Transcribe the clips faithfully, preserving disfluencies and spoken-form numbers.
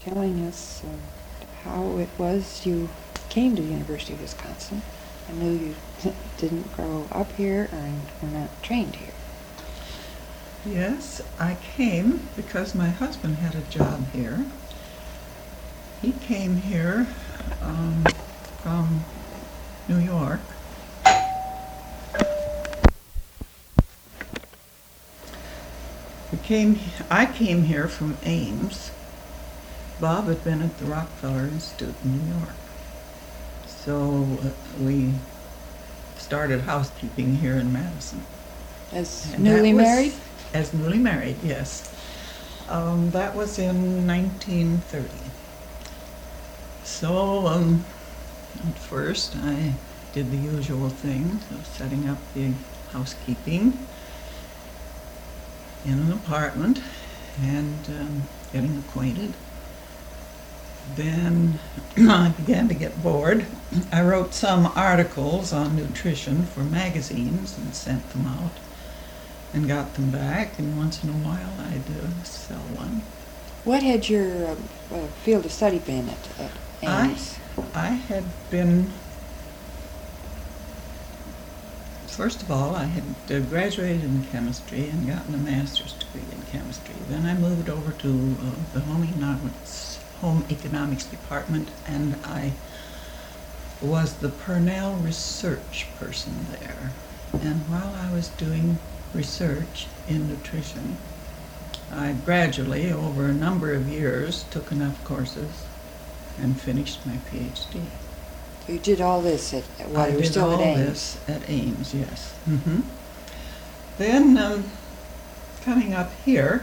telling us uh, how it was you came to the University of Wisconsin. I knew you didn't grow up here and were not trained here. Yes, I came because my husband had a job here. He came here um, from New York. We came, I came here from Ames. Bob had been at the Rockefeller Institute in New York. So uh, we started housekeeping here in Madison. As And newly that was- married? As newly married, yes. Um, that was in nineteen thirty. So um, at first I did the usual thing of setting up the housekeeping in an apartment and um, getting acquainted. Then I began to get bored. I wrote some articles on nutrition for magazines and sent them out and got them back, and once in a while I'd uh, sell one. What had your uh, uh, field of study been at, at Ames? I, I had been, first of all, I had uh, graduated in chemistry and gotten a master's degree in chemistry. Then I moved over to uh, the home economics, home economics department, and I was the Purnell research person there. And while I was doing research in nutrition, I gradually, over a number of years, took enough courses and finished my PhD. So you did all this at, while I you were did still all at Ames? this at Ames, yes. hmm Then, um, coming up here,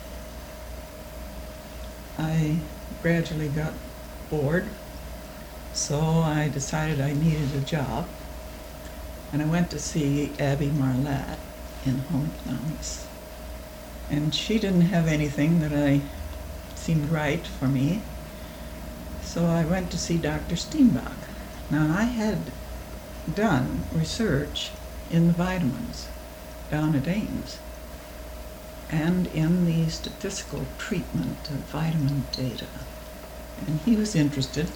I gradually got bored, so I decided I needed a job, and I went to see Abby Marlatt in home economics. And she didn't have anything that I seemed right for me, so I went to see Doctor Steenbach. Now, I had done research in the vitamins down at Ames and in the statistical treatment of vitamin data. And he was interested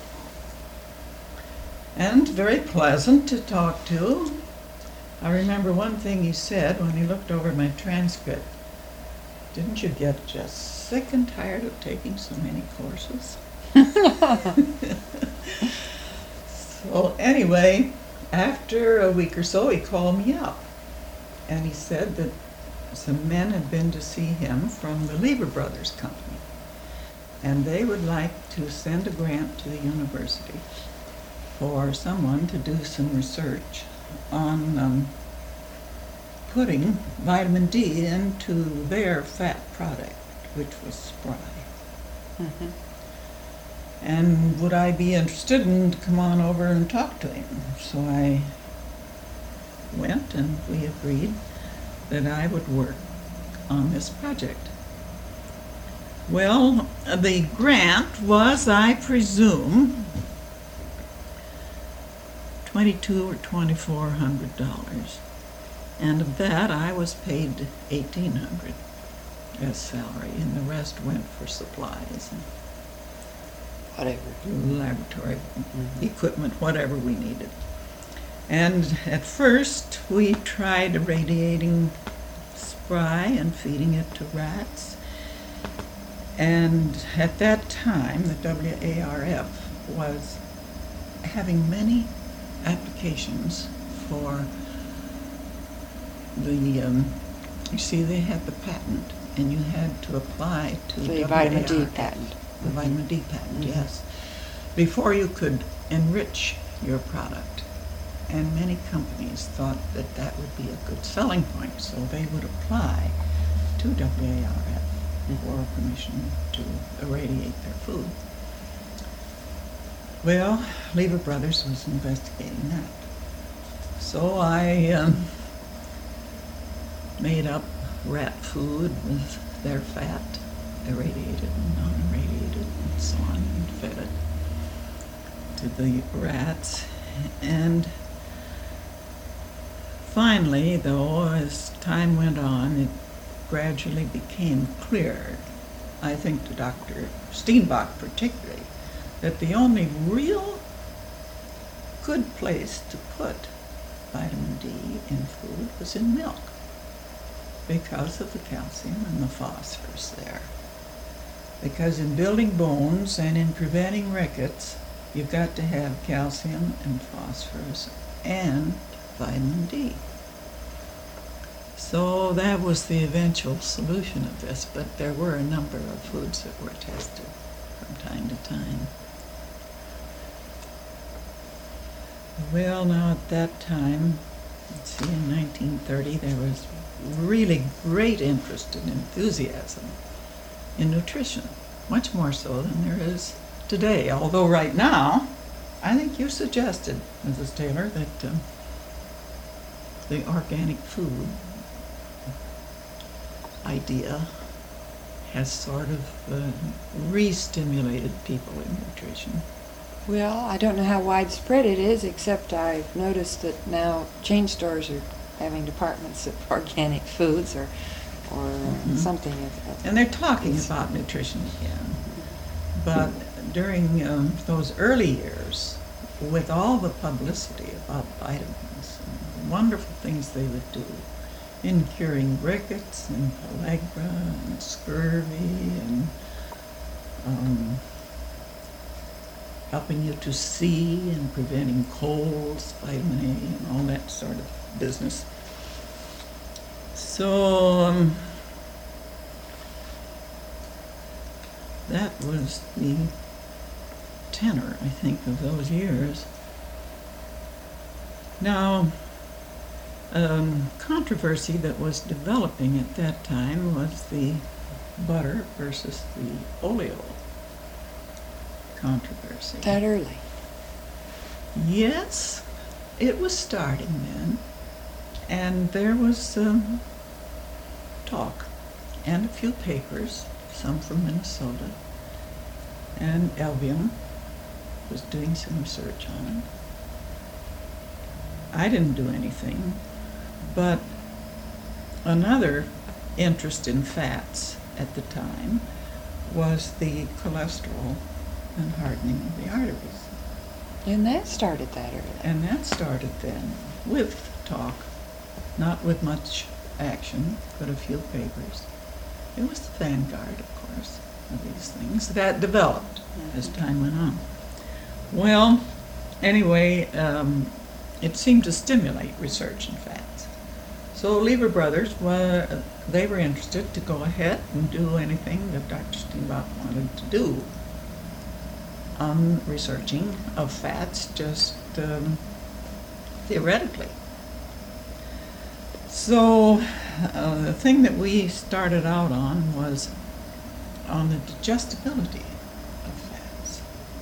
and very pleasant to talk to. I remember one thing he said when he looked over my transcript. Didn't you get just sick and tired of taking so many courses? So anyway, after a week or so, he called me up, and he said that some men had been to see him from the Lever Brothers Company, and they would like to send a grant to the university for someone to do some research on um, putting vitamin D into their fat product, which was Spry. Mm-hmm. And would I be interested in to come on over and talk to him? So I went, and we agreed that I would work on this project. Well, the grant was, I presume, twenty-two or twenty-four hundred dollars, and of that I was paid eighteen hundred as salary, and the rest went for supplies and Whatever. laboratory Mm-hmm. equipment, whatever we needed. And at first we tried irradiating Spry and feeding it to rats. And at that time, the W A R F was having many applications for the, um, you see, they had the patent, and you had to apply to The W A R F. vitamin D patent. The vitamin D patent, Mhm. yes, before you could enrich your product. And many companies thought that that would be a good selling point, so they would apply to W A R F for permission to irradiate their food. Well, Lever Brothers was investigating that. So I um, made up rat food with their fat, irradiated and non-irradiated and so on, and fed it to the rats. And finally, though, as time went on, it gradually became clear I think to Doctor Steenbach particularly, that the only real good place to put vitamin D in food was in milk because of the calcium and the phosphorus there. Because in building bones and in preventing rickets, you've got to have calcium and phosphorus and vitamin D. So that was the eventual solution of this, but there were a number of foods that were tested from time to time. Well, now at that time, let's see, in nineteen thirty, there was really great interest and enthusiasm in nutrition, much more so than there is today. Although right now, I think you suggested, Missus Taylor, that um, the organic food idea has sort of uh, re-stimulated people in nutrition. Well, I don't know how widespread it is, except I've noticed that now chain stores are having departments of organic foods or or mm-hmm. something. Of, of and they're talking about nutrition again. But during um, those early years, with all the publicity about vitamins and the wonderful things they would do in curing rickets and pellagra and scurvy and um, helping you to see and preventing colds, vitamin A, and all that sort of business. So um, that was the tenor, I think, of those years. Now, um, controversy that was developing at that time was the butter versus the oleo controversy. That early? Yes, it was starting then, and there was um, talk and a few papers, some from Minnesota, and Elvium was doing some research on it. I didn't do anything, but another interest in fats at the time was the cholesterol and hardening of the arteries. And that started that early. And that started then with talk, not with much action, but a few papers. It was the vanguard, of course, of these things that developed mm-hmm. as time went on. Well, anyway, um, it seemed to stimulate research in fats. So Lever Brothers, were, they were interested to go ahead and do anything that Doctor Steenbach wanted to do on researching of fats, just um, theoretically. So uh, the thing that we started out on was on the digestibility of fats.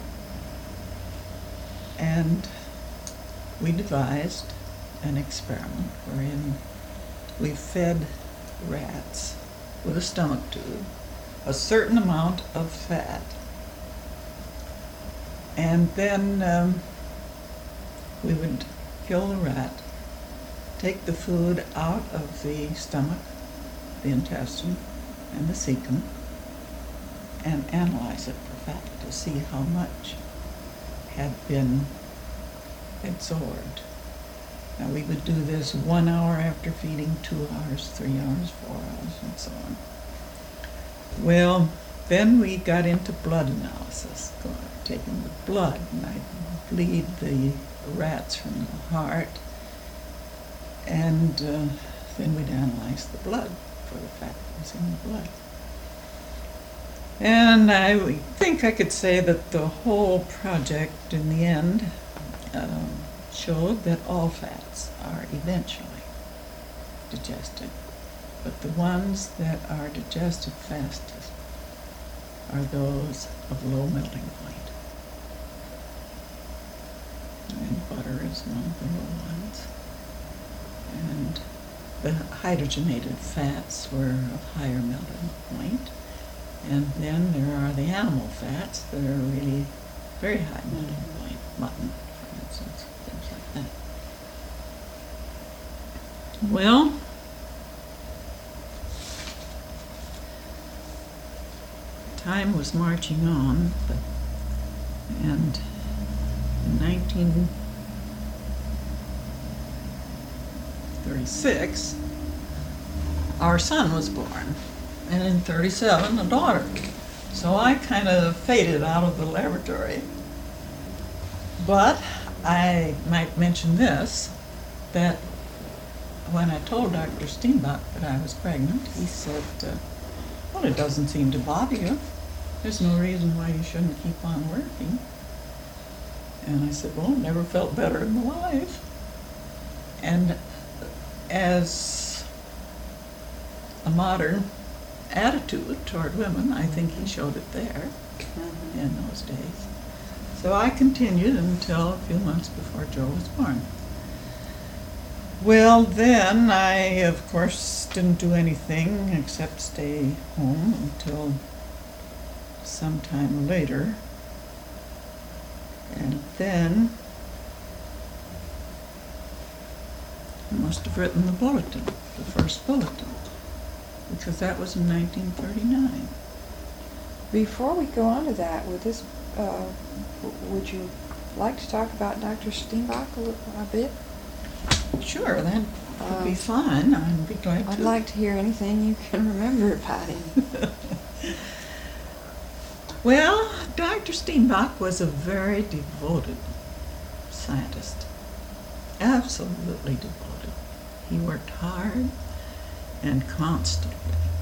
And we devised an experiment wherein we fed rats with a stomach tube a certain amount of fat, and then um, we would kill the rat, take the food out of the stomach, the intestine, and the cecum, and analyze it for fat to see how much had been absorbed. Now we would do this one hour after feeding, two hours, three hours, four hours, and so on. Well, then we got into blood analysis, taking the blood, and I'd bleed the rats from the heart, and uh, then we'd analyze the blood for the fat that was in the blood. And I think I could say that the whole project in the end um, showed that all fats are eventually digested, but the ones that are digested fastest are those of low melting point. And butter is one of the low ones. And the hydrogenated fats were of higher melting point. And then there are the animal fats that are really very high melting point, mutton, for instance, things like that. Well, time was marching on, but, and in nineteen thirty-six, our son was born, and in thirty-seven, a daughter. So I kind of faded out of the laboratory. But I might mention this, that when I told Doctor Steenbach that I was pregnant, he said, uh, well, it doesn't seem to bother you. There's no reason why you shouldn't keep on working. And I said, well, I never felt better in my life. And as a modern attitude toward women, I think he showed it there mm-hmm. in those days. So I continued until a few months before Joe was born. Well, then I, of course, didn't do anything except stay home until sometime later. And then I must have written the bulletin, the first bulletin, because that was in nineteen thirty-nine. Before we go on to that, would this, uh, w- would you like to talk about Doctor Steenbach a, little, a bit? Sure, that would Uh, be fine. I'd be glad I'd to. like to hear anything you can remember about him. Well, Doctor Steenbach was a very devoted scientist. Absolutely devoted. He worked hard and constantly.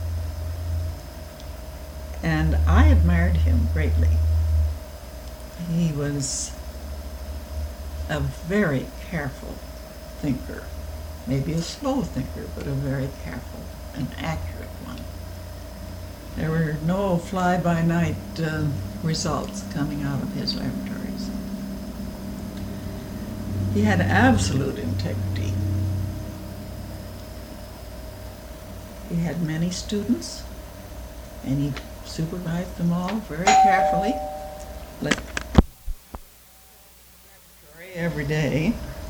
And I admired him greatly. He was a very careful thinker, maybe a slow thinker, but a very careful and accurate one. There were no fly-by-night uh, results coming out of his laboratories. He had absolute integrity. He had many students, and he supervised them all very carefully. Let every day.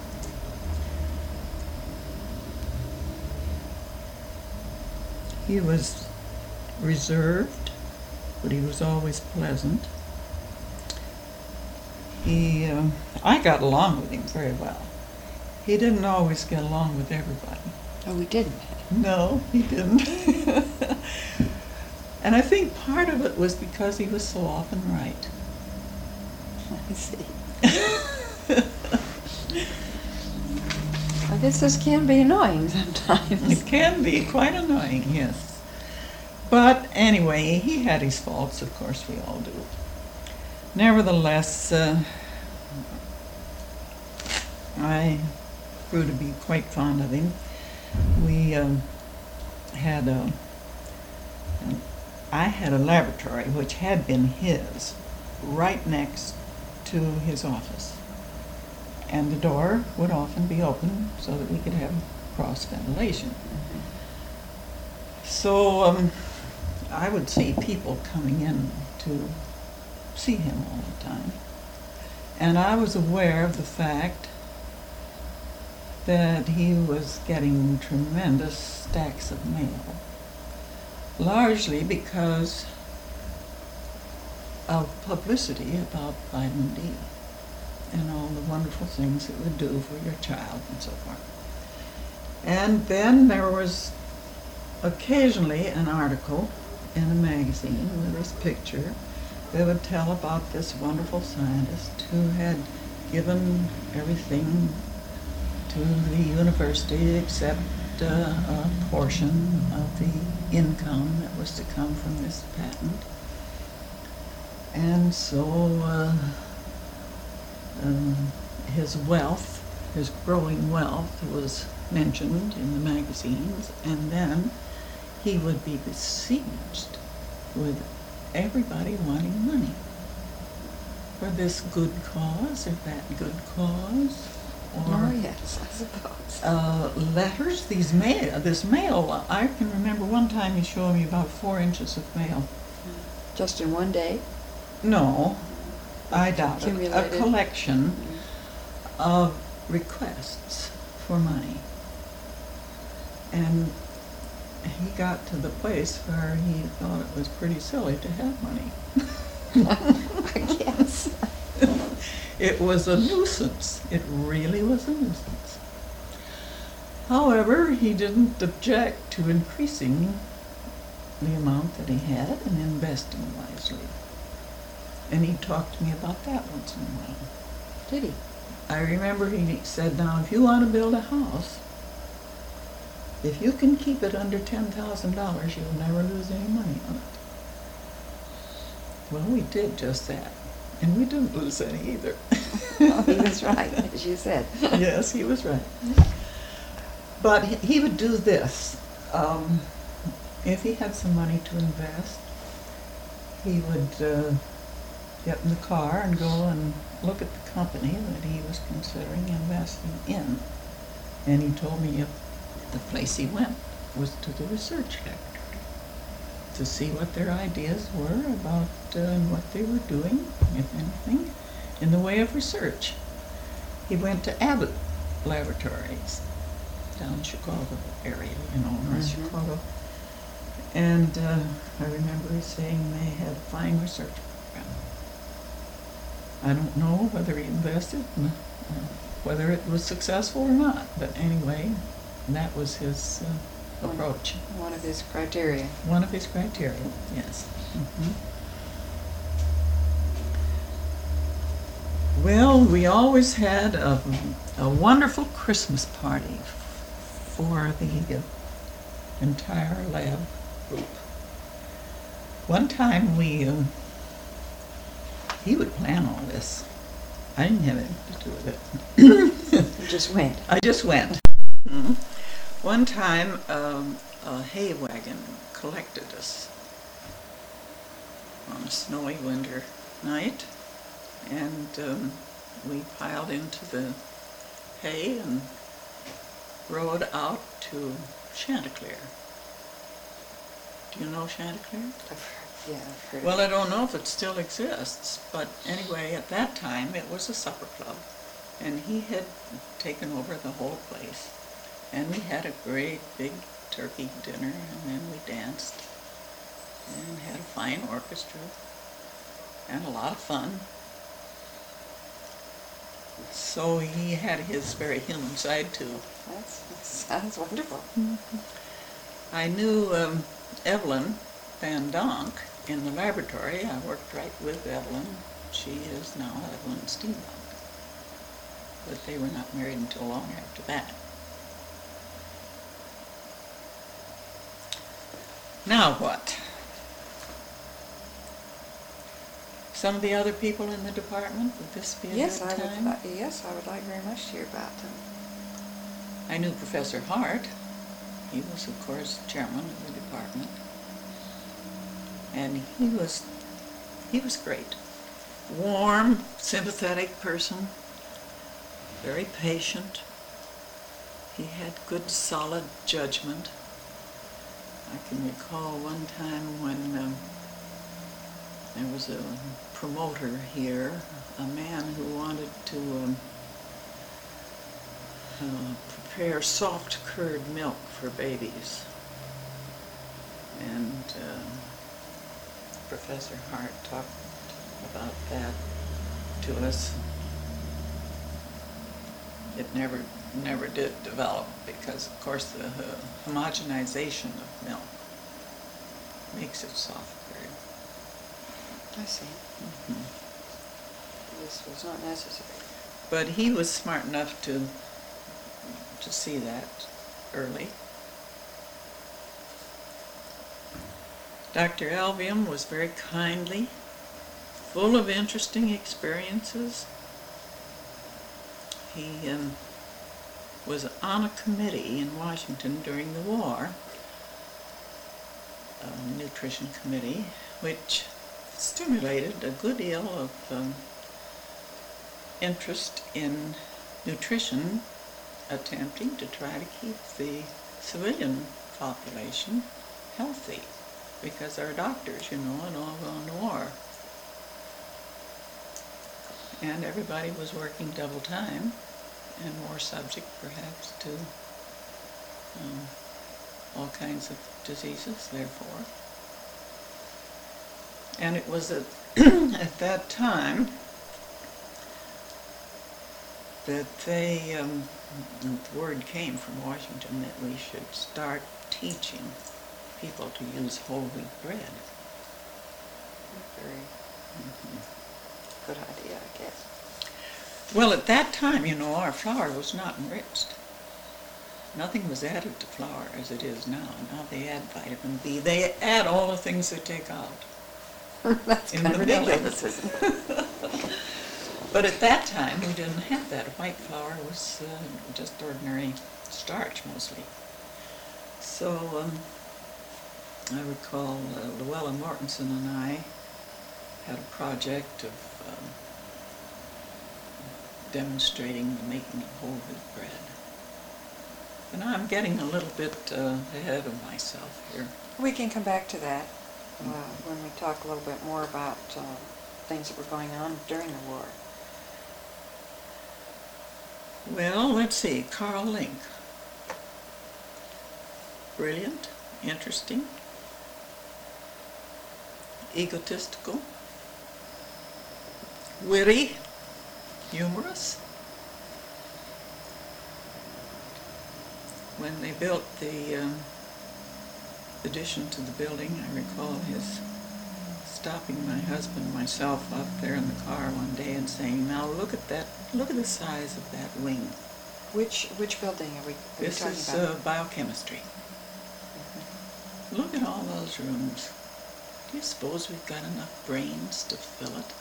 He was reserved, but he was always pleasant. He, uh, I got along with him very well. He didn't always get along with everybody. Oh, we didn't. No, he didn't. And I think part of it was because he was so often right. I see. I guess this can be annoying sometimes. It can be quite annoying, yes. But anyway, he had his faults, of course we all do. Nevertheless, uh, I grew to be quite fond of him. We um, had a, an, I had a laboratory which had been his, right next to his office. And the door would often be open so that we could have cross ventilation. Mm-hmm. So um, I would see people coming in to see him all the time. And I was aware of the fact that he was getting tremendous stacks of mail, largely because of publicity about vitamin D and all the wonderful things it would do for your child and so forth. And then there was occasionally an article in a magazine with this picture that would tell about this wonderful scientist who had given everything to the university except uh, a portion of the income that was to come from this patent. And so uh, um, his wealth, his growing wealth was mentioned in the magazines, and then he would be besieged with everybody wanting money for this good cause or that good cause. Or, oh, yes, I suppose. Uh, letters, these mail, this mail, I can remember one time he showed me about four inches of mail. Just in one day? No, I doubt it. A Accumulated. collection Mm-hmm. of requests for money. And he got to the place where he thought it was pretty silly to have money. I guess. It was a nuisance. It really was a nuisance. However, he didn't object to increasing the amount that he had and investing wisely. And he talked to me about that once in a while. Did he? I remember he said, now, if you want to build a house, if you can keep it under ten thousand dollars, you'll never lose any money on it. Well, we did just that. And we didn't lose any either. Oh, he was right, as you said. Yes, he was right. But he, he would do this. Um, if he had some money to invest, he would uh, get in the car and go and look at the company that he was considering investing in. And he told me if the place he went was to the research laboratory to see what their ideas were about uh, what they were doing, if anything, in the way of research. He went to Abbott Laboratories down in Chicago area, you know, North Mhm. Chicago. And uh, I remember saying they had a fine research program. I don't know whether he invested, uh, whether it was successful or not, but anyway, that was his uh, One- approach. One of his criteria. One of his criteria, yes. Mhm. Well, we always had a, a wonderful Christmas party for the uh, entire lab group. One time we, uh, he would plan all this. I didn't have anything to do with it. He just went. I just went. Mhm. One time, um, a hay wagon collected us on a snowy winter night, and um, we piled into the hay and rode out to Chanticleer. Do you know Chanticleer? I've heard, yeah, I've heard. Well, I don't know if it still exists, but anyway, at that time it was a supper club, and he had taken over the whole place. And we had a great big turkey dinner, and then we danced and had a fine orchestra and a lot of fun. So he had his very human side too. That's, that sounds wonderful. I knew um, Evelyn Van Donk in the laboratory. I worked right with Evelyn. She is now Evelyn Steenbach. But they were not married until long after that. Now what? Some of the other people in the department, would this be a Yes, good I would. time? li- Yes, I would like very much to hear about them. I knew Professor Hart. He was, of course, chairman of the department. And he was, he was great. Warm, sympathetic person, very patient. He had good, solid judgment. I can recall one time when um, there was a promoter here, a man who wanted to um, uh, prepare soft curd milk for babies. And uh, Professor Hart talked about that to us. It never, never did develop because, of course, the uh, homogenization of milk makes it soft curd. I see. Mm-hmm. This was not necessary. But he was smart enough to to see that early. Doctor Alvium was very kindly, full of interesting experiences. He um, was on a committee in Washington during the war, a nutrition committee, which stimulated a good deal of um, interest in nutrition, attempting to try to keep the civilian population healthy, because our doctors, you know, had all gone to war. And everybody was working double time, and more subject perhaps to um, all kinds of diseases, therefore. And it was at, at that time that they, um, the word came from Washington that we should start teaching people to use whole wheat bread. Very Mm-hmm. good idea, I guess. Well, at that time, you know, our flour was not enriched. Nothing was added to flour as it is now. Now they add vitamin B. They add all the things they take out. That's In kind the of milling. ridiculous, isn't it? But at that time, we didn't have that. White flour was uh, just ordinary starch, mostly. So um, I recall uh, Llewellyn Mortensen and I had a project of um, demonstrating the making of whole wheat bread. And I'm getting a little bit uh, ahead of myself here. We can come back to that uh, when we talk a little bit more about uh, things that were going on during the war. Well, let's see, Carl Link. Brilliant, interesting, egotistical, witty, humorous. When they built the um, addition to the building, I recall his stopping my husband and myself up there in the car one day and saying, "Now look at that, look at the size of that wing. Which which building are we, are we This talking is about? uh, biochemistry. Look at all those rooms. Do you suppose we've got enough brains to fill it?"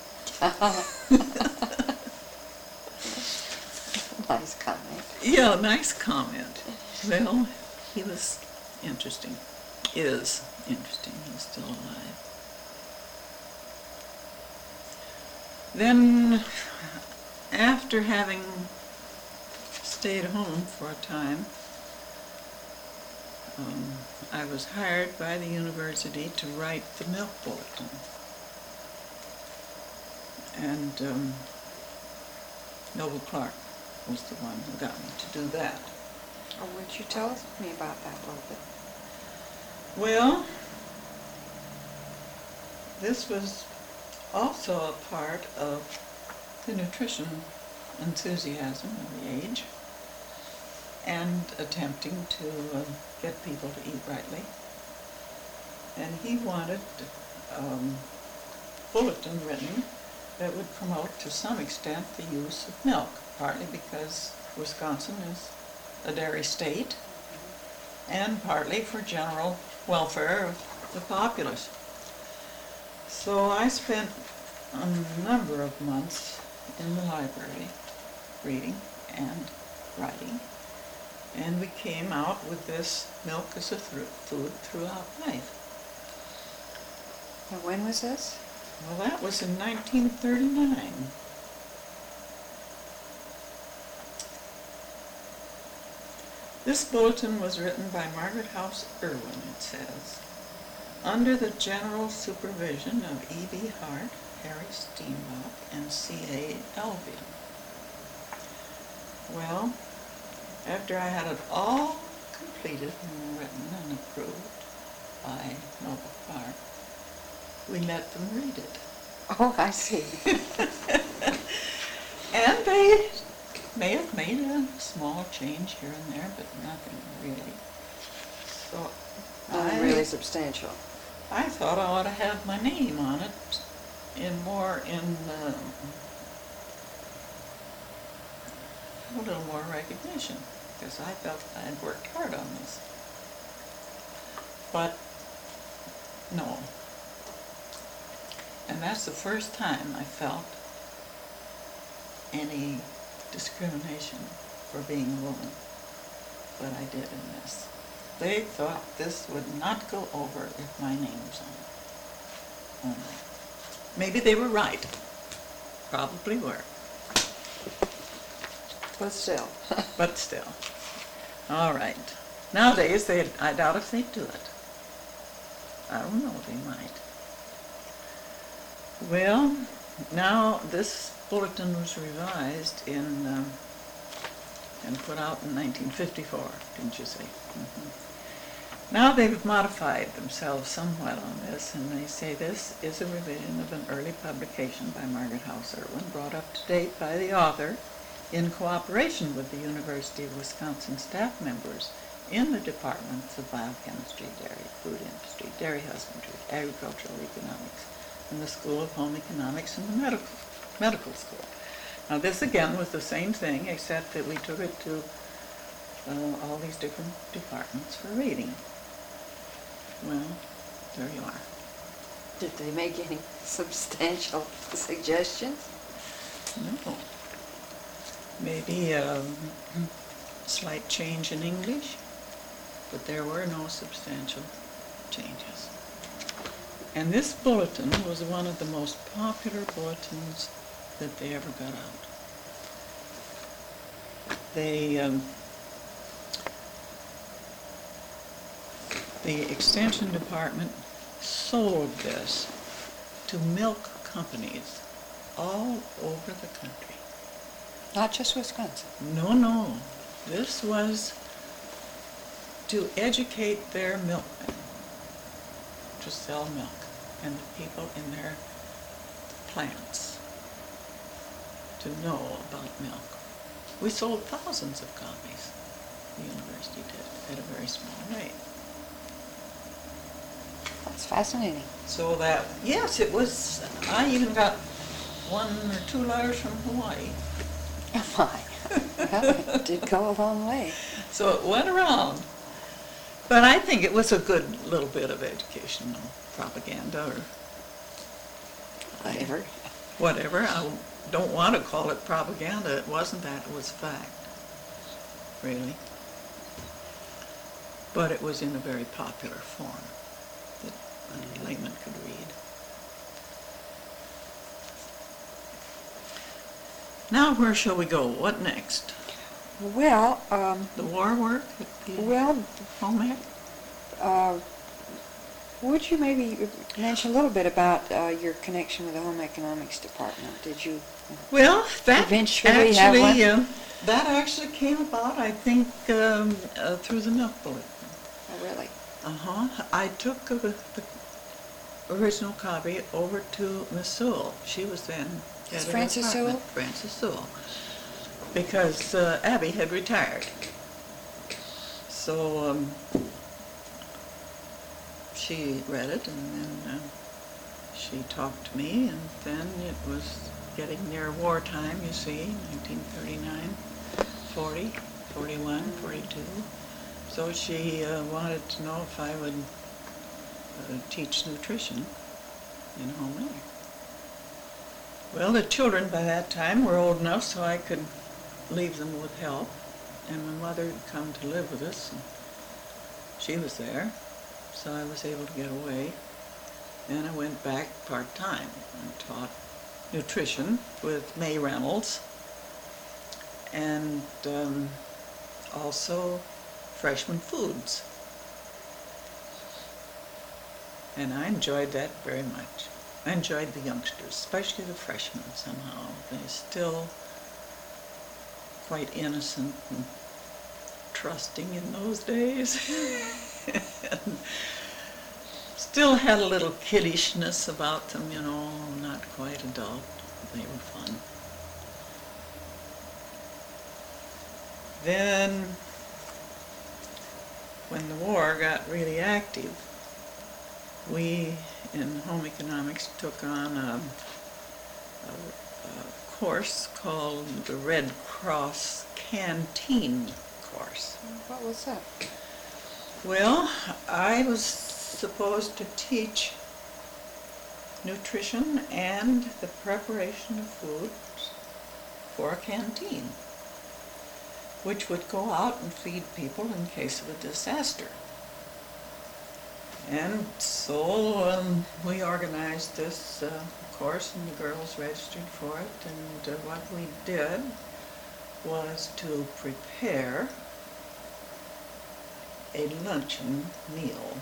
Nice comment. Yeah, nice comment. Well, he was interesting. Is interesting. He's still alive. Then, after having stayed home for a time, um, I was hired by the university to write the milk bulletin. And um, Noble Clark was the one who got me to do that. Oh, would you tell us- me about that a little bit? Well, this was also a part of the nutrition enthusiasm of the age and attempting to uh, get people to eat rightly. And he wanted um, a bulletin written that would promote to some extent the use of milk, partly because Wisconsin is a dairy state, and partly for general welfare of the populace. So I spent a number of months in the library reading and writing, and we came out with this milk as a th- food throughout life. And when was this? Well, that was in nineteen thirty-nine. This bulletin was written by Margaret House Irwin, it says, under the general supervision of E B Hart, Harry Steenbach, and C A Elvian. Well, after I had it all completed and written and approved by Noble Clark, we let them read it. Oh, I see. And they may have made a small change here and there, but nothing really. So Nothing I, really substantial. I thought I ought to have my name on it in more, in um, a little more recognition, because I felt I had worked hard on this. But no. And that's the first time I felt any discrimination for being a woman. But I did in this. They thought this would not go over if my name was on it. Only. Maybe they were right. Probably were. But still. But still. All right. Nowadays, they, I doubt if they'd do it. I don't know, they might. Well, now this bulletin was revised in um, and put out in nineteen fifty-four, didn't you say? Mm-hmm. Now they've modified themselves somewhat on this, and they say this is a revision of an early publication by Margaret House Irwin, brought up to date by the author in cooperation with the University of Wisconsin staff members in the departments of biochemistry, dairy, food industry, dairy husbandry, agricultural economics, and the School of Home Economics and the medical, medical school. Now this again was the same thing, except that we took it to uh, all these different departments for reading. Well, there you are. Did they make any substantial suggestions? No. Maybe a slight change in English, but there were no substantial changes. And this bulletin was one of the most popular bulletins that they ever got out. They, um, the Extension Department sold this to milk companies all over the country. Not just Wisconsin. No, no. This was to educate their milkmen to sell milk and the people in their plants to know about milk. We sold thousands of copies, the university did, at a very small rate. That's fascinating. So that, yes, it was, I even got one or two letters from Hawaii. Oh my. Well, it did go a long way. So it went around. But I think it was a good little bit of educational propaganda or Whatever. whatever. I don't want to call it propaganda. It wasn't that. It was fact, really. But it was in a very popular form that a layman could read. Now where shall we go? What next? Well, um, The war work at the well, home ec? uh, would you maybe mention a little bit about uh, your connection with the Home Economics Department? Did you Well, that eventually have actually, one? uh, that actually came about, I think, um, uh, through the milk bulletin. Oh, really? Uh-huh. I took uh, the original copy over to Miss Sewell. She was then head of the Frances department. Sewell? Frances Sewell. Because uh, Abby had retired. So um, she read it, and then uh, she talked to me, and then it was getting near wartime, you see, nineteen thirty-nine, forty, forty-one, forty-two. So she uh, wanted to know if I would uh, teach nutrition in home ec. Well, the children by that time were old enough so I could leave them with help, and my mother had come to live with us, and she was there, so I was able to get away. Then I went back part-time and taught nutrition with May Reynolds, and um, also freshman foods. And I enjoyed that very much. I enjoyed the youngsters, especially the freshmen somehow. They're still quite innocent and trusting in those days. And still had a little kiddishness about them, you know, not quite adult. They were fun. Then, when the war got really active, we in home economics took on a, a, a course called the Red Cross Canteen course. What was that? Well, I was supposed to teach nutrition and the preparation of foods for a canteen, which would go out and feed people in case of a disaster. And so um, we organized this uh, course, and the girls registered for it, and uh, what we did was to prepare a luncheon meal,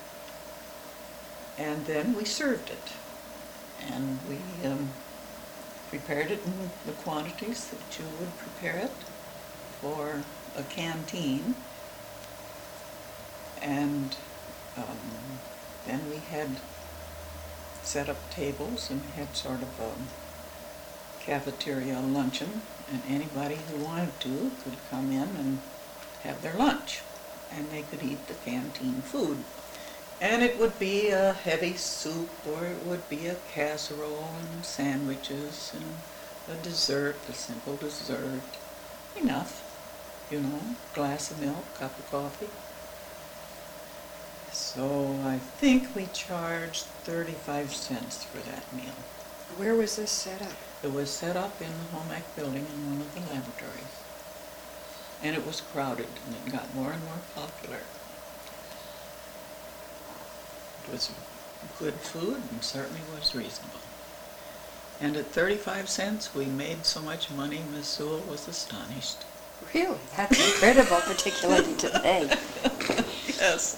and then we served it, and we um, prepared it in the quantities that you would prepare it for a canteen, And um, then we had set up tables and had sort of a cafeteria luncheon, and anybody who wanted to could come in and have their lunch, and they could eat the canteen food. And it would be a heavy soup, or it would be a casserole and sandwiches and a dessert, a simple dessert. Enough, you know, glass of milk, cup of coffee. So I think we charged thirty-five cents for that meal. Where was this set up? It was set up in the home ec building in one of the laboratories. And it was crowded, and it got more and more popular. It was good food and certainly was reasonable. And at thirty-five cents, we made so much money, Miss Sewell was astonished. Really? That's incredible, particularly today. Yes.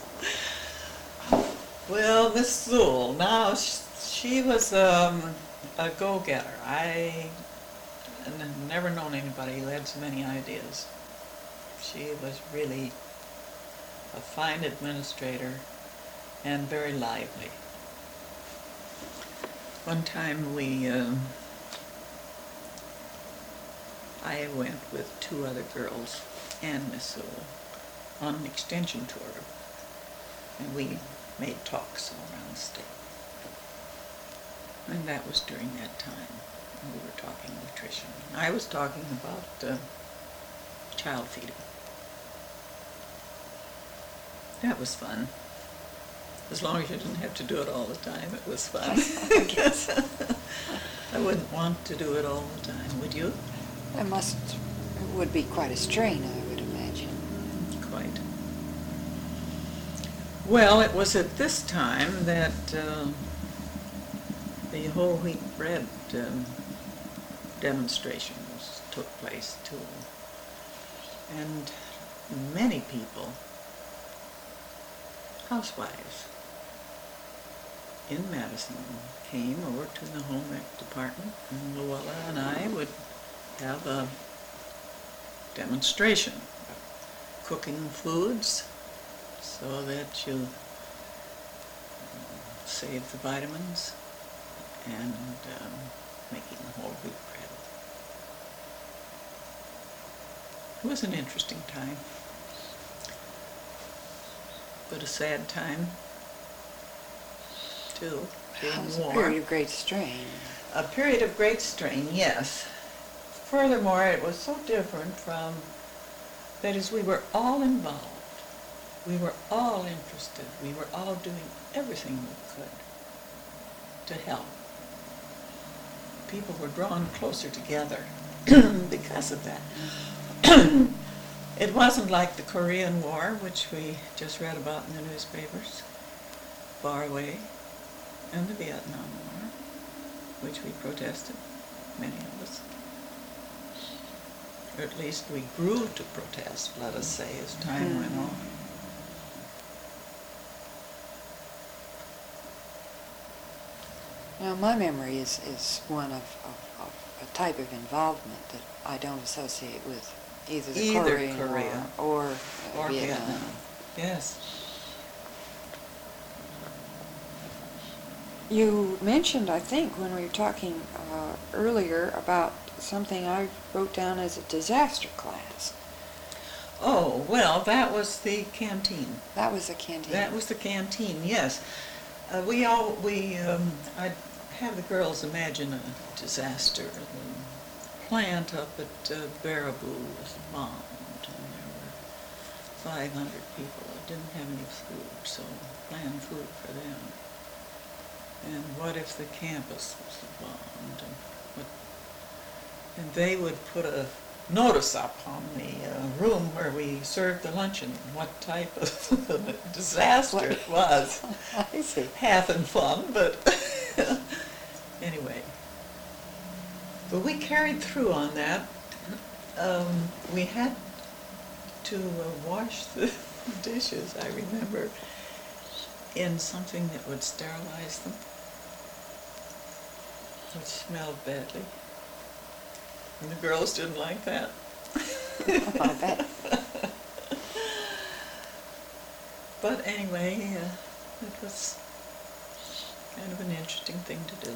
Well, Miss Sewell, now she, she was um, a go-getter. I n- never known anybody who had so many ideas. She was really a fine administrator and very lively. One time we, um, I went with two other girls and Miss Sewell on an extension tour, and we made talks all around the state. And that was during that time. We were talking nutrition. I was talking about uh, child feeding. That was fun. As long as you didn't have to do it all the time, it was fun. I guess. I wouldn't want to do it all the time, would you? It must, it would be quite a strain, I would imagine. Quite. Well, it was at this time that uh, the whole wheat bread um, demonstrations took place too. And many people, housewives in Madison, came over to the home ec department, and Luella and I would have a demonstration of cooking foods so that you save the vitamins, and um, making whole wheat bread. It was an interesting time, but a sad time too. It was During a war. period of great strain. A period of great strain, yes. Furthermore, it was so different from, that is, we were all involved. We were all interested. We were all doing everything we could to help. People were drawn closer together because of that. It wasn't like the Korean War, which we just read about in the newspapers, far away, and the Vietnam War, which we protested, many of us. Or at least we grew to protest, let us say, as time Mm-hmm. went on. Now, my memory is, is one of, of, of a type of involvement that I don't associate with either the Either Korean Korea War or, uh, or Vietnam. Vietnam. Yes. You mentioned, I think, when we were talking uh, earlier about something I wrote down as a disaster class. Oh, well, that was the canteen. That was a canteen. That was the canteen, yes. Uh, we all, we, um, I'd have the girls imagine a disaster. The plant up at uh, Baraboo was bombed, and there were five hundred people that didn't have any food, so plan food for them. And what if the campus was bombed? And, what, and they would put a notice up on the uh, room where we served the luncheon, what type of disaster it was. I see. Half in fun, but anyway. But we carried through on that. Um, we had to uh, wash the dishes, I remember, in something that would sterilize them, which smelled badly. And the girls didn't like that. I bet. But anyway, uh, it was kind of an interesting thing to do.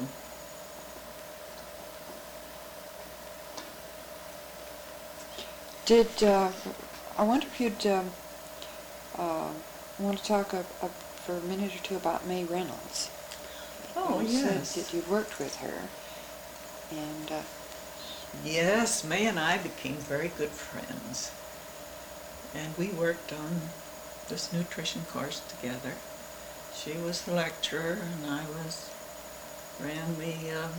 Did, uh, I wonder if you'd um, uh, want to talk a, a, for a minute or two about May Reynolds. Oh, you yes. said that you'd worked with her, and uh, Yes, May and I became very good friends. And we worked on this nutrition course together. She was the lecturer, and I was ran the um,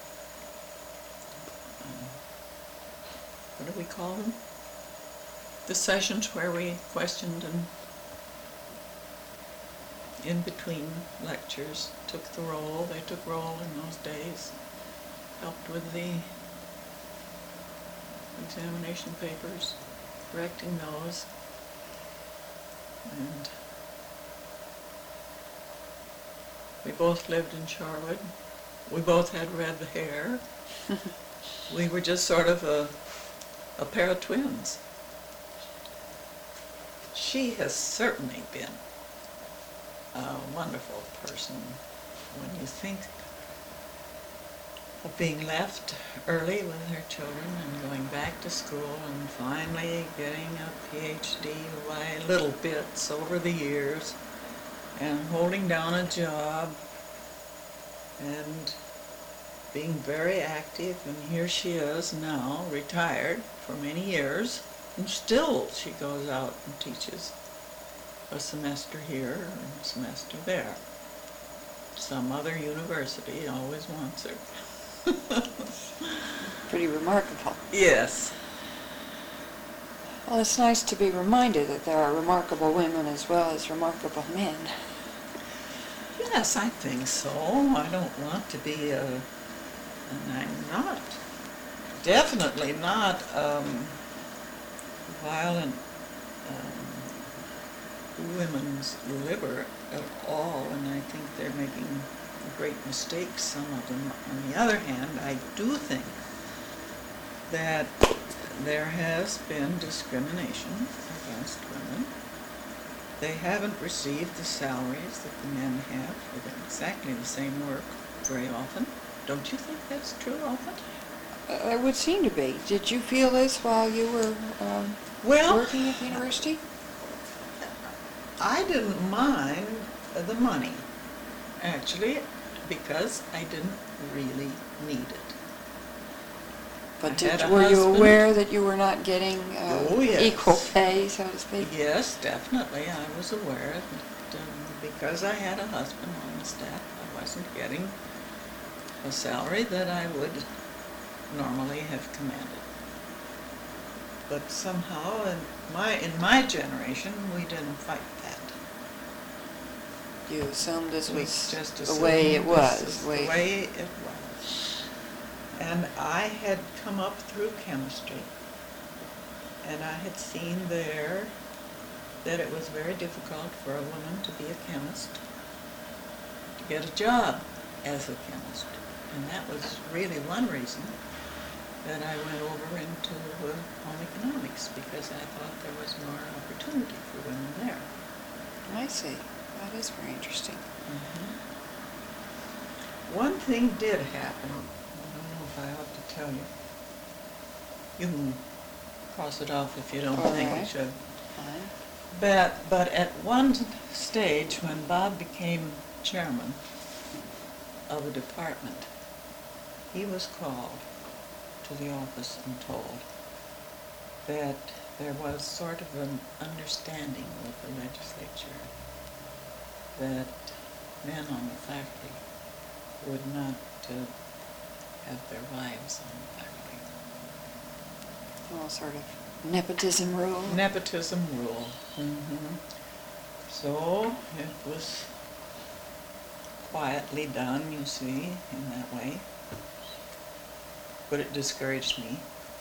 um, what do we call them? The sessions where we questioned and in between lectures took the roll. They took roll in those days. Helped with the examination papers, correcting those, and we both lived in Charlotte. We both had red hair. We were just sort of a, a pair of twins. She has certainly been a wonderful person. When you think of being left early with her children and going back to school and finally getting a P H D by little bits over the years and holding down a job and being very active, and here she is now, retired for many years, and still she goes out and teaches a semester here and a semester there. Some other university always wants her. pretty remarkable. Yes. Well, it's nice to be reminded that there are remarkable women as well as remarkable men. Yes, I think so. I don't want to be a, and I'm not, definitely not um, violent um, women's liber at all, and I think they're making great mistakes, some of them. On the other hand, I do think that there has been discrimination against women. They haven't received the salaries that the men have for exactly the same work very often. Don't you think that's true often? Uh, it would seem to be. Did you feel this while you were um, Well, working at the university? I didn't mind the money, actually, because I didn't really need it. But I did, had a were you husband. aware that you were not getting uh, Oh, yes. equal pay, so to speak? Yes, definitely, I was aware that um, because I had a husband on the staff, I wasn't getting a salary that I would normally have commanded. But somehow, in my in my generation, we didn't fight that. You assumed this We was just the way it assumed was. this is the the way it was. And I had come up through chemistry, and I had seen there that it was very difficult for a woman to be a chemist, to get a job as a chemist. And that was really one reason that I went over into uh, home economics, because I thought there was more opportunity for women there. I see. That is very interesting. Mm-hmm. One thing did happen. I don't know if I ought to tell you. You can cross it off if you don't All think we right. should. Fine. But, but at one stage, when Bob became chairman of a department, he was called to the office and told that there was sort of an understanding with the legislature that men on the faculty would not uh, have their wives on the faculty. Well, sort of nepotism rule. Nepotism rule. Mm-hmm. So it was quietly done, you see, in that way. But it discouraged me.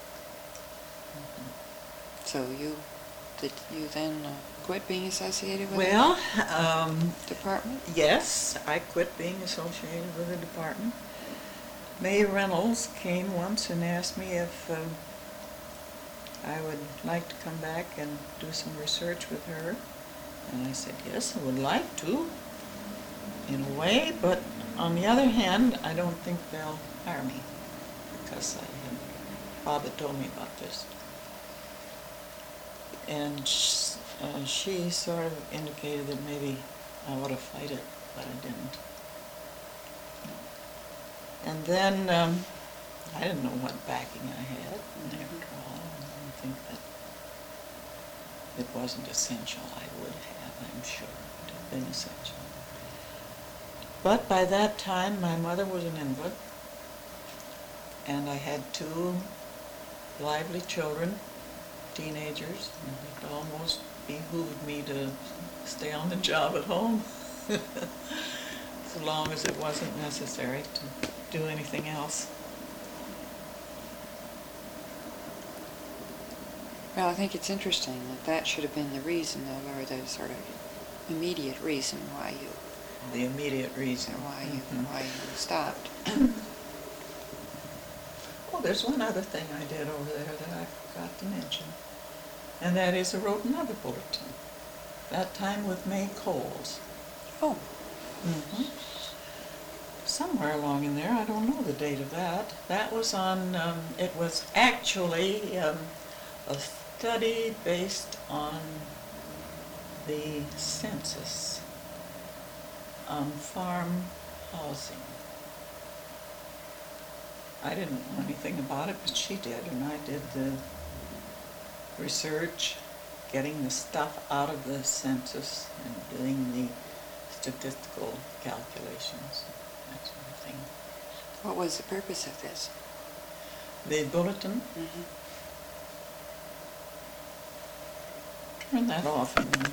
Mm-hmm. So you, did you then uh, quit being associated with Well, um, the department? yes, I quit being associated with the department. May Reynolds came once and asked me if um, I would like to come back and do some research with her And I said, yes, I would like to, in a way, but on the other hand, I don't think they'll hire me, because I had, Bob had told me about this. And sh- uh, she sort of indicated that maybe I ought to fight it, but I didn't. And then um, I didn't know what backing I had, and after all, I think that it wasn't essential. I would have, I'm sure, it would have been essential. But by that time, my mother was an invalid, and I had two lively children, teenagers, and it almost behooved me to stay on the job at home, so long as it wasn't necessary to do anything else. Well, I think it's interesting that that should have been the reason, though, or the sort of immediate reason why you, The immediate reason. why you, Mhm. why you stopped. Well, there's one other thing I did over there that I forgot to mention, and that is I wrote another bulletin, that time with May Coles. Oh, Mm-hmm. Somewhere along in there, I don't know the date of that. That was on, um, it was actually um, a study based on the census on farm housing. I didn't know anything about it, but she did, and I did the research, getting the stuff out of the census and doing the statistical calculations, that sort of thing. what was the purpose of this? The bulletin, Mm-hmm. turn that off. And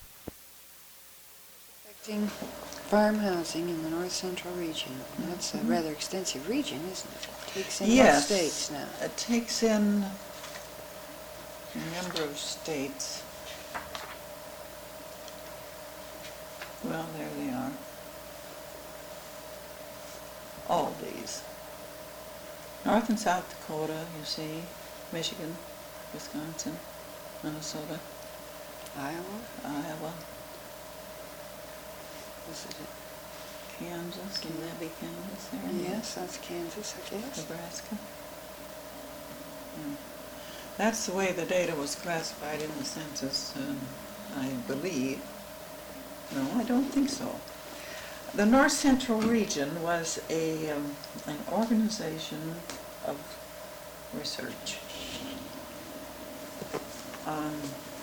Affecting farm housing in the north central region. That's a Mhm. rather extensive region, isn't it? Takes in Yes. what states now? It takes in a number of states. Well, there they are. All these. North and South Dakota, you see, Michigan, Wisconsin, Minnesota, Iowa? Iowa, Was it? Kansas, would that be Kansas there? Yes, that's Kansas, I guess. Nebraska. Yeah. That's the way the data was classified in the census, um, I believe. No, I don't think so. The North Central Region was a um, an organization of research on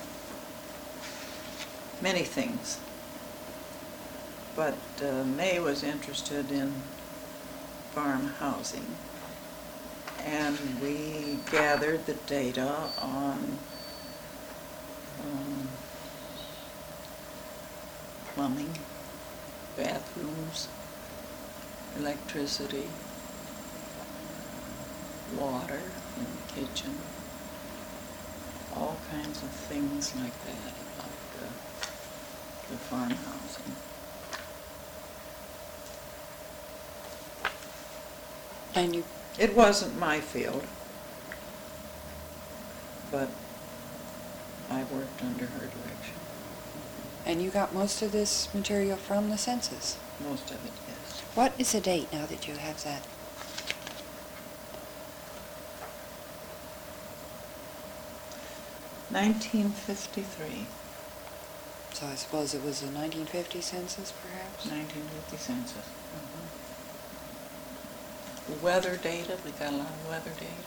many things. But uh, May was interested in farm housing, and we gathered the data on um, plumbing, bathrooms, electricity, water in the kitchen, all kinds of things like that about the, the farm housing. And you, It wasn't my field, but I worked under her direction. and you got most of this material from the census. Most of it, yes. What is the date now that you have that? nineteen fifty-three. So I suppose it was the nineteen fifty census, perhaps? nineteen fifty census. Mhm. The weather data, we got a lot of weather data.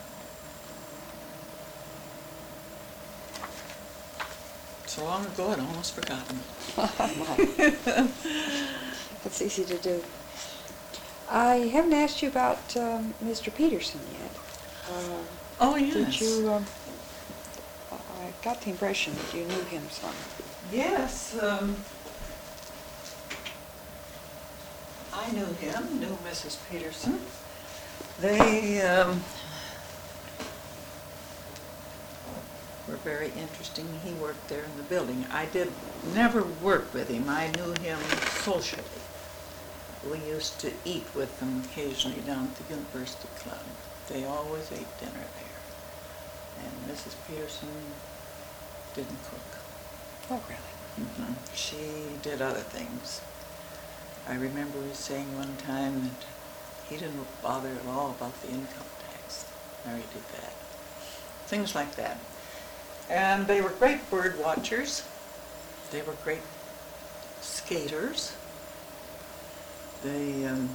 So long ago, I'd almost forgotten. That's easy to do. I haven't asked you about um, Mister Peterson yet. Uh, Oh, yes. Did you, um, I got the impression that you knew him some. Yes, um, I knew him, knew Missus Peterson. They um, were very interesting. He worked there in the building. I did never work with him. I knew him socially. We used to eat with them occasionally down at the University Club. They always ate dinner there. And Missus Peterson didn't cook. Oh, really? Mhm. She did other things. I remember saying one time that he didn't bother at all about the income tax. Mary did that. Things like that. And they were great bird watchers. They were great skaters. They um,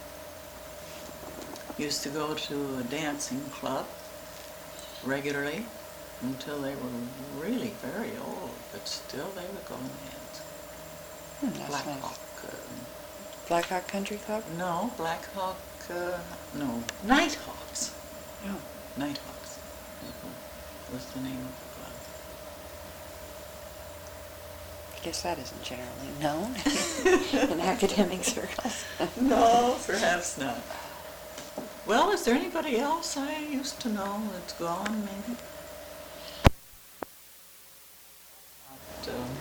used to go to a dancing club regularly until they were really very old, but still they would go and dance. Hmm, that's Black nice. Hawk. Uh, Black Hawk Country Club? no, Black Hawk, uh, no, Nighthawks. Oh. Nighthawks was the name of the club. I guess that isn't generally known in academic circles. No, perhaps not. Well, is there anybody else I used to know that's gone, maybe? But, um,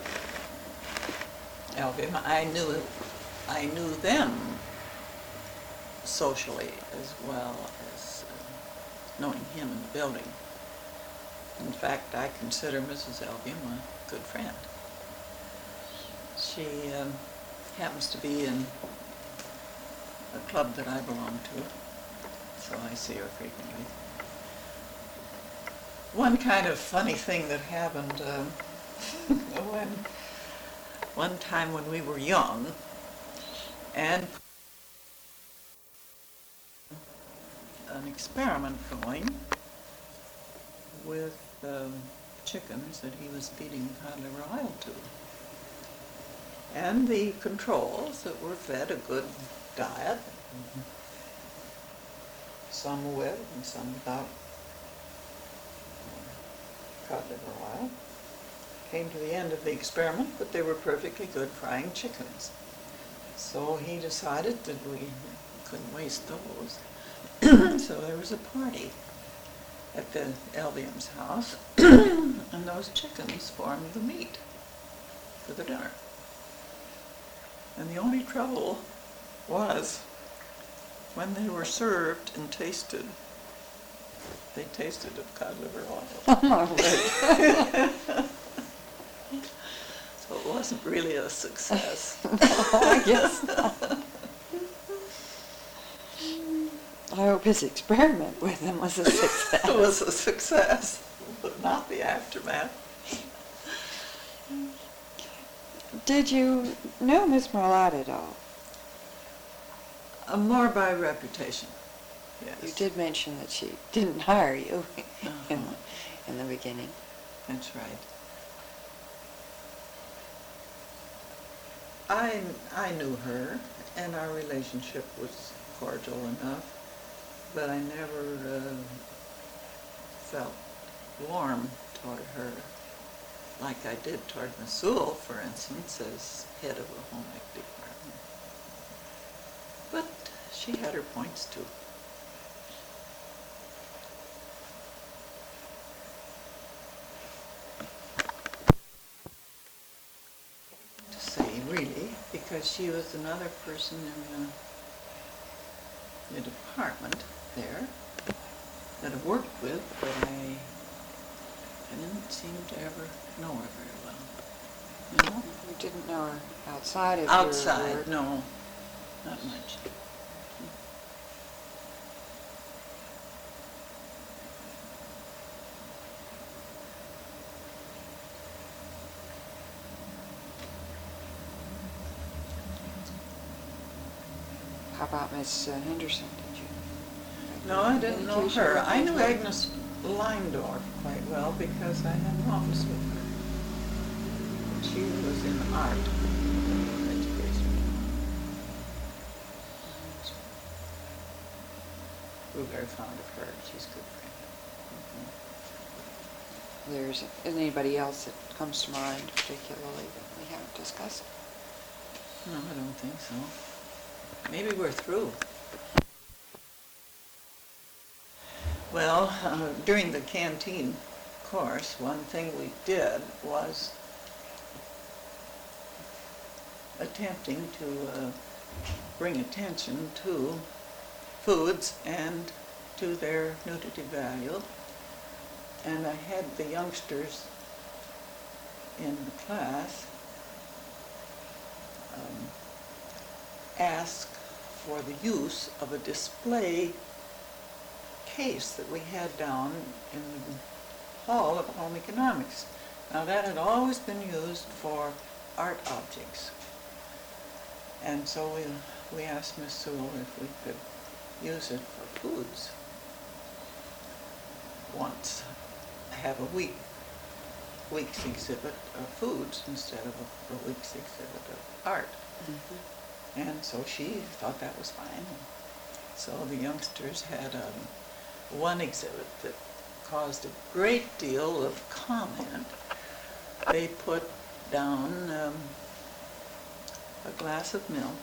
Albion, I knew, I knew them socially as well as uh, knowing him in the building. In fact, I consider Missus Albion a good friend. She um, happens to be in a club that I belong to, so I see her frequently. One kind of funny thing that happened um, when one time when we were young, and an experiment going with um, chickens that he was feeding cod liver oil to. And the controls that were fed a good diet, some with and some without cod liver oil, came to the end of the experiment, but they were perfectly good frying chickens. So he decided that we couldn't waste those. So there was a party at the Albiam's house, and those chickens formed the meat for the dinner. And the only trouble was when they were served and tasted, they tasted of cod liver oil. Oh my word. So it wasn't really a success. No, I guess not. I hope his experiment with them was a success. It was a success, but not the aftermath. Did you know Miss Marlatt at all? Uh, more by reputation, yes. You did mention that she didn't hire you in, Uh-huh. in the beginning. That's right. I, I knew her, and our relationship was cordial enough, but I never uh, felt warm toward her like I did toward Miss Sewell, for instance, as head of a home ec department. But she had her points too. To say, really, because she was another person in the, the department there that I worked with, but I, I didn't seem to ever know her very well. You know? You didn't know her outside of your Outside, work? no, not much. How about Miss uh, Henderson? Did you? No, I didn't know Communication her. with I knew her? Agnes Leindorf quite well because I had an office with her. She was in art education. We were very fond of her. She's a good friend. There's anybody else that comes to mind particularly that we haven't discussed? No, I don't think so. Maybe we're through. Well, uh, during the canteen course, one thing we did was attempting to uh, bring attention to foods and to their nudity value. And I had the youngsters in the class um, asked for the use of a display case that we had down in the hall of home economics. Now that had always been used for art objects. And so we, we asked Miss Sewell if we could use it for foods once, have a week, week's exhibit of foods instead of a, a week's exhibit of art. Mm-hmm. And so she thought that was fine. So the youngsters had um, one exhibit that caused a great deal of comment. They put down um, a glass of milk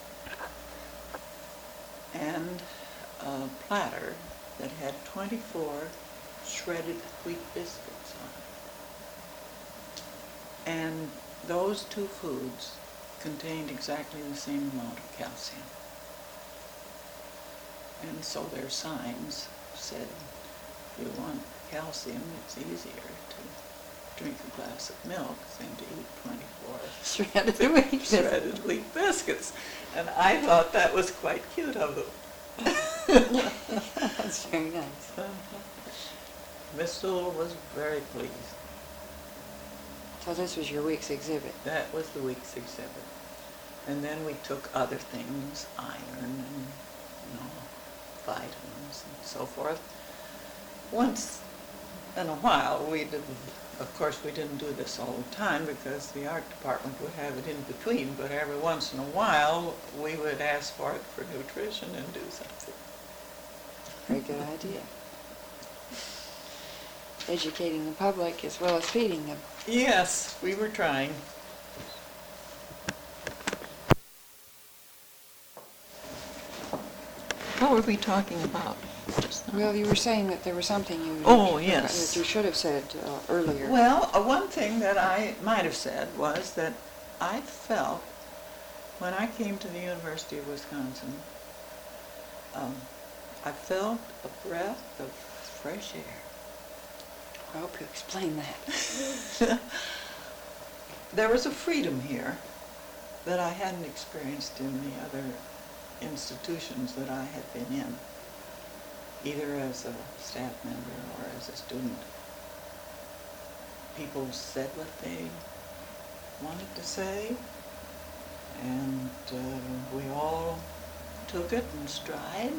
and a platter that had twenty-four shredded wheat biscuits on it. And those two foods contained exactly the same amount of calcium. And so their signs said, if you want calcium, it's easier to drink a glass of milk than to eat twenty-four shredded wheat shredded wheat biscuits. And I thought that was quite cute of them. That's very nice. Uh-huh. Miss Sewell was very pleased. So this was your week's exhibit? That was the week's exhibit. And then we took other things, iron and, you know, vitamins and so forth. Once in a while, we did, of course we didn't do this all the time because the art department would have it in between, but every once in a while we would ask for it for nutrition and do something. Very good idea. Educating the public as well as feeding them. Yes, we were trying. What were we talking about just now? Well, you were saying that there was something you Oh, yes. that you should have said uh, earlier. Well, uh, one thing that I might have said was that I felt when I came to the University of Wisconsin, um, I felt a breath of fresh air. I hope you explain that. There was a freedom here that I hadn't experienced in the other institutions that I had been in, either as a staff member or as a student. People said what they wanted to say, and uh, we all took it in stride,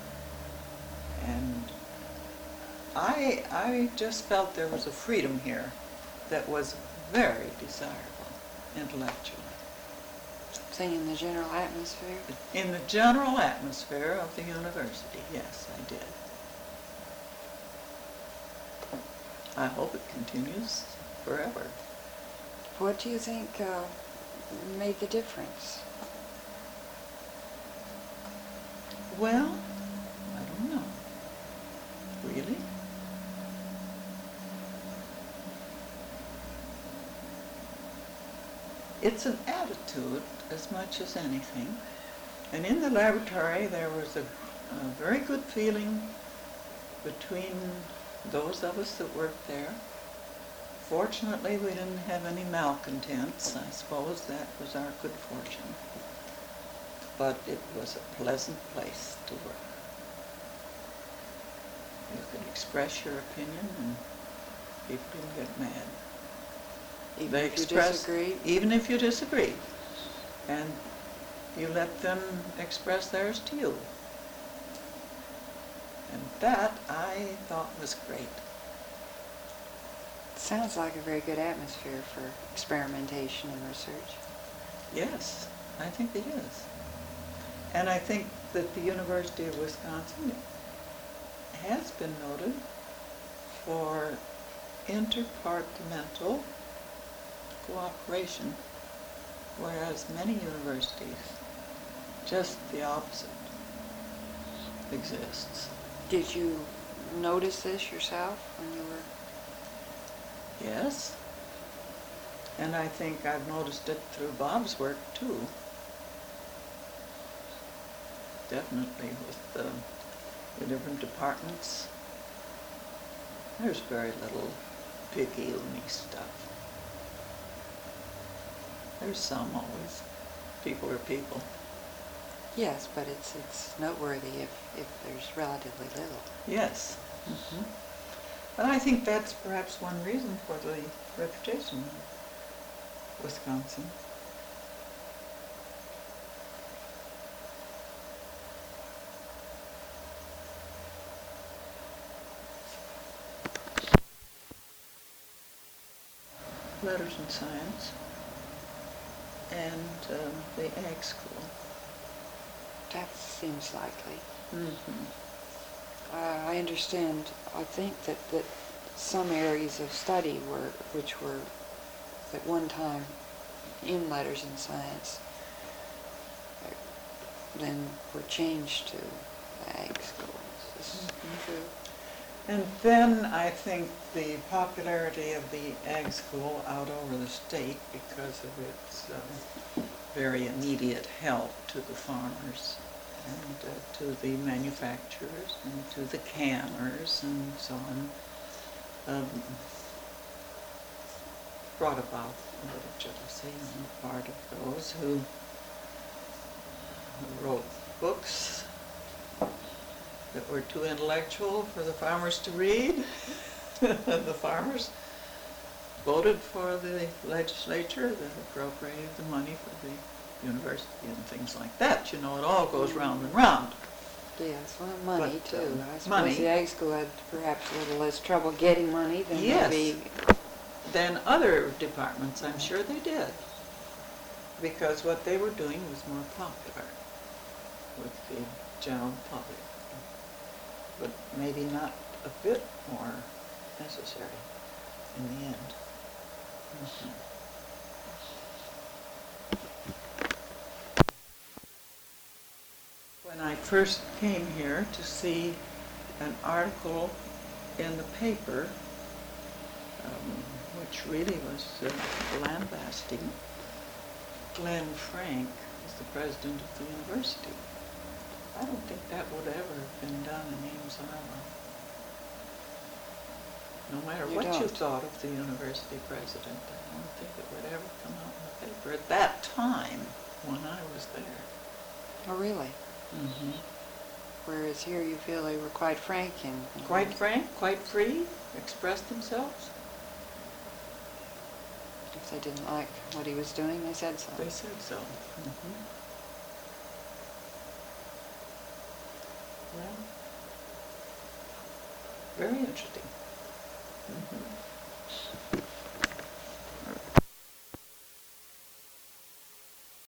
and I, I just felt there was a freedom here that was very desirable intellectually. Something in the general atmosphere? In the general atmosphere of the university, yes, I did. I hope it continues forever. What do you think uh, made the difference? Well, I don't know. Really? It's an attitude as much as anything. And in the laboratory there was a, a very good feeling between those of us that worked there. Fortunately, we didn't have any malcontents. I suppose that was our good fortune. But it was a pleasant place to work. You could express your opinion and people didn't get mad. Even They if you express- disagree? Even if you disagree. And you let them express theirs to you. And that, I thought, was great. Sounds like a very good atmosphere for experimentation and research. Yes, I think it is. And I think that the University of Wisconsin has been noted for interdepartmental cooperation, whereas many universities, just the opposite exists. Did you notice this yourself when you were... Yes. And I think I've noticed it through Bob's work, too. Definitely with the, the different departments. There's very little picayune stuff. There's some always. People are people. Yes, but it's, it's noteworthy if, if there's relatively little. Yes. Mhm. But I think that's perhaps one reason for the reputation of Wisconsin. Letters and Science, and um, the Ag School. That seems likely. Mm-hmm. Uh, I understand, I think that, that some areas of study were, which were at one time in letters and science, uh, then were changed to ag schools. Is this Mhm. true? And then I think the popularity of the Ag School out over the state, because of its uh, very immediate help to the farmers and uh, to the manufacturers and to the canners and so on, um, brought about a little jealousy on the part of those who wrote books that were too intellectual for the farmers to read. The farmers voted for the legislature that appropriated the money for the university and things like that. You know, it all goes round and round. Yes, well, money But, too. um, I suppose money. the ag school had perhaps a little less trouble getting money than Yes. maybe. Then other departments, I'm sure they did, because what they were doing was more popular with the general public, but maybe not a bit more necessary in the end. Mhm. When I first came here to see an article in the paper, um, which really was uh, lambasting Glenn Frank as the president of the university. I don't think that would ever have been done in Ames, Iowa. No matter You what you don't? thought of the university president, I don't think it would ever come out in the paper at that time when I was there. Oh, really? Mm-hmm. Whereas here you feel they were quite frank and... Quite frank, quite free, expressed themselves. If they didn't like what he was doing, they said so. They said so. Mm-hmm. Well, very interesting.